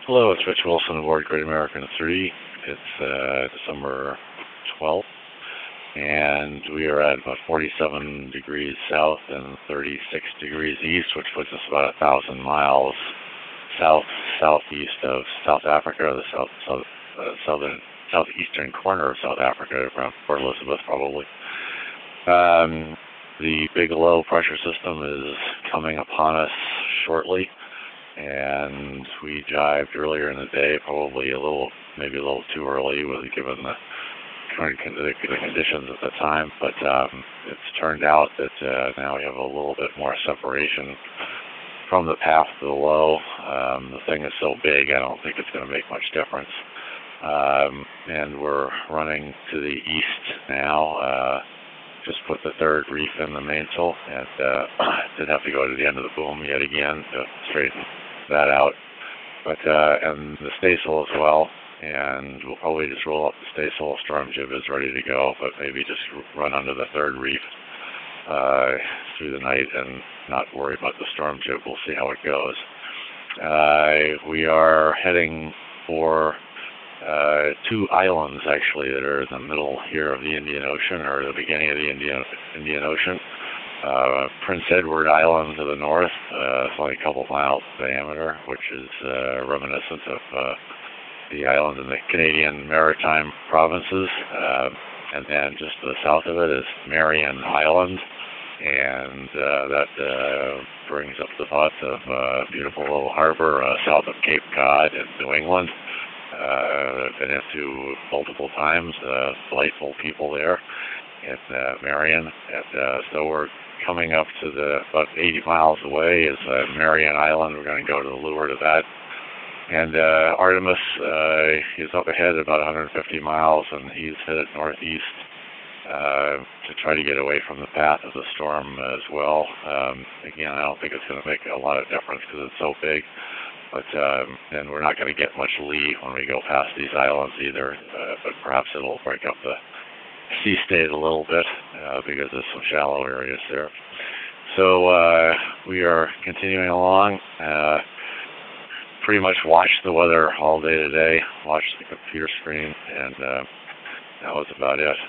Hello, it's Rich Wilson aboard Great American 3. It's December 12th, and we are at about 47 degrees south and 36 degrees east, which puts us about 1,000 miles southeast of South Africa, the southeastern corner of South Africa, around Port Elizabeth probably. The big low pressure system is coming upon us shortly, and we jived earlier in the day, probably maybe a little too early, given the current conditions at the time. But it's turned out that now we have a little bit more separation from the path to the low. The thing is so big, I don't think it's going to make much difference. And we're running to the east now. Just put the third reef in the mainsail, and did have to go to the end of the boom yet again to straighten that out. But and the staysail as well, and we'll probably just roll up the staysail. Storm jib is ready to go, but maybe just run under the third reef through the night and not worry about the storm jib. We'll see how it goes. We are heading for two islands actually that are in the middle here of the Indian Ocean, or the beginning of the Indian Ocean. Prince Edward Island to the north, it's only a couple miles diameter, which is reminiscent of the island in the Canadian Maritime provinces. And then just to the south of it is Marion Island, and that brings up the thoughts of a beautiful little harbor south of Cape Cod in New England. I've been into multiple times. Delightful people there in Marion, and so we're coming up to about 80 miles away is Marion Island. We're going to go to the leeward of that, and Artemis is up ahead about 150 miles, and he's headed northeast to try to get away from the path of the storm as well. Again, I don't think it's going to make a lot of difference because it's so big. But and we're not going to get much lee when we go past these islands either, but perhaps it'll break up the sea state a little bit because there's some shallow areas there. So we are continuing along. Pretty much watched the weather all day today, watched the computer screen, and that was about it.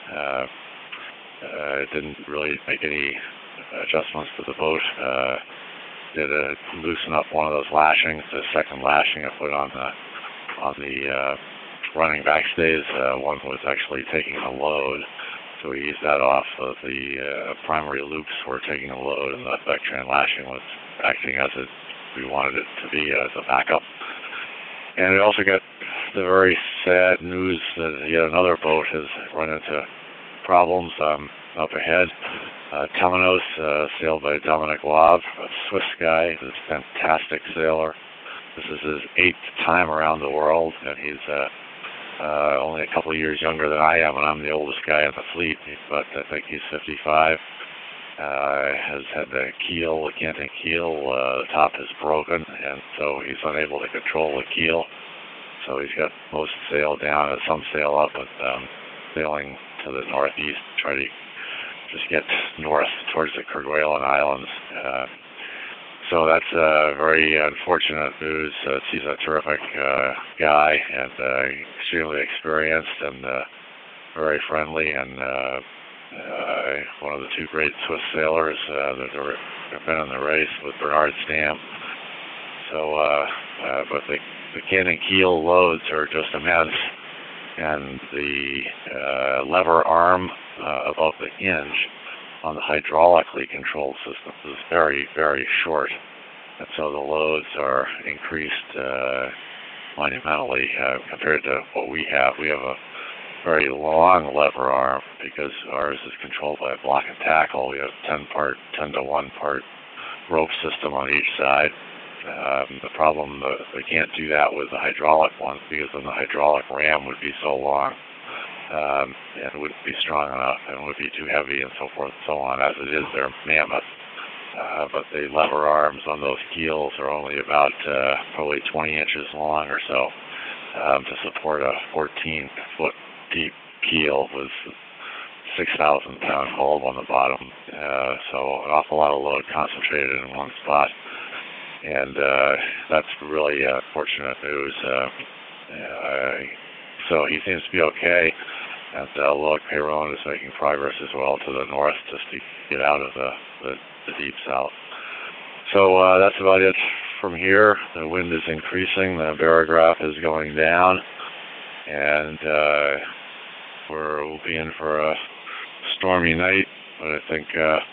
Didn't really make any adjustments to the boat. Did loosen up one of those lashings, the second lashing I put on the running backstays. One was actually taking a load, so we eased that off. So the primary loops were taking a load, and the Vectran lashing was acting as we wanted it to be as a backup. And we also got the very sad news that yet another boat has run into problems up ahead. Temenos, sailed by Dominic Lobb, a Swiss guy. He's a fantastic sailor. This is his 8th time around the world, and he's only a couple of years younger than I am, and I'm the oldest guy in the fleet, but I think he's 55. Has had the canting keel, the top is broken, and so he's unable to control the keel. So he's got most sail down and some sail up, but sailing to the northeast to try to just get north towards the Kerguelen Islands. So that's very unfortunate news. He's a terrific guy and extremely experienced and very friendly, and one of the two great Swiss sailors that have been in the race with Bernard Stamp. So, but the canting keel loads are just immense, and the lever arm above the hinge on the hydraulically controlled system is very, very short, and so the loads are increased monumentally compared to what we have. We have a very long lever arm because ours is controlled by a block and tackle. We have 10 to 1 part rope system on each side. The problem, they can't do that with the hydraulic ones because then the hydraulic ram would be so long and wouldn't be strong enough and would be too heavy and so forth and so on. As it is, they're mammoth. But the lever arms on those keels are only about probably 20 inches long or so to support a 14-foot deep keel with 6,000-pound hull on the bottom. So an awful lot of load concentrated in one spot. and that's really fortunate news. So he seems to be okay, and Loic Peyron is making progress as well to the north just to get out of the deep south. So that's about it from here. The wind is increasing, the barograph is going down, and we'll be in for a stormy night, but I think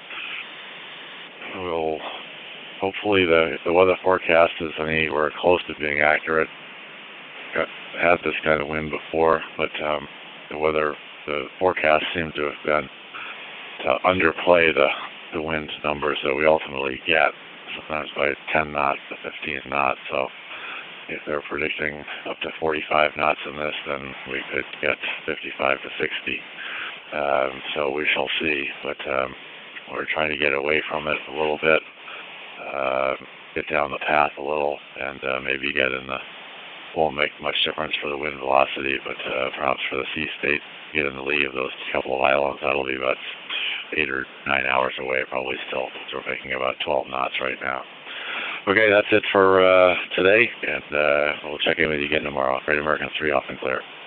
we'll hopefully the weather forecast is anywhere close to being accurate. Had this kind of wind before, but the forecast seemed to have been to underplay the wind numbers that we ultimately get, sometimes by 10 knots to 15 knots. So if they're predicting up to 45 knots in this, then we could get 55 to 60. So we shall see, but we're trying to get away from it a little bit, get down the path a little, and maybe get in the, won't make much difference for the wind velocity, but perhaps for the sea state, get in the lee of those couple of islands. That'll be about 8 or 9 hours away, probably still. So we're making about 12 knots right now. Okay, that's it for today, and we'll check in with you again tomorrow. Great American 3 off and clear.